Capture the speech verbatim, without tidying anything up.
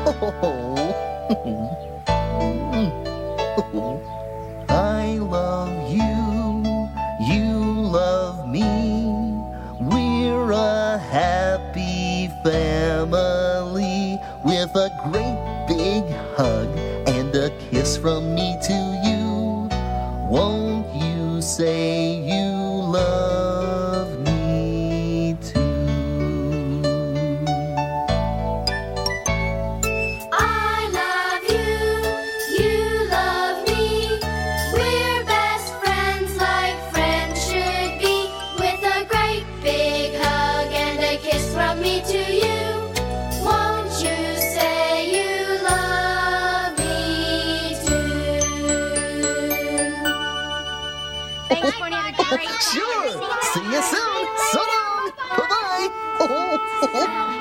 I love you, you love me. We're a happy family with a great big hug and a kiss from me to you. Won't you say you love me too? I love you, you love me. We're best friends like friends should be, with a great big hug and a kiss from me to you. Won't you say you love me too? Thanks for another great Sure. See you soon. So long. Bye-bye.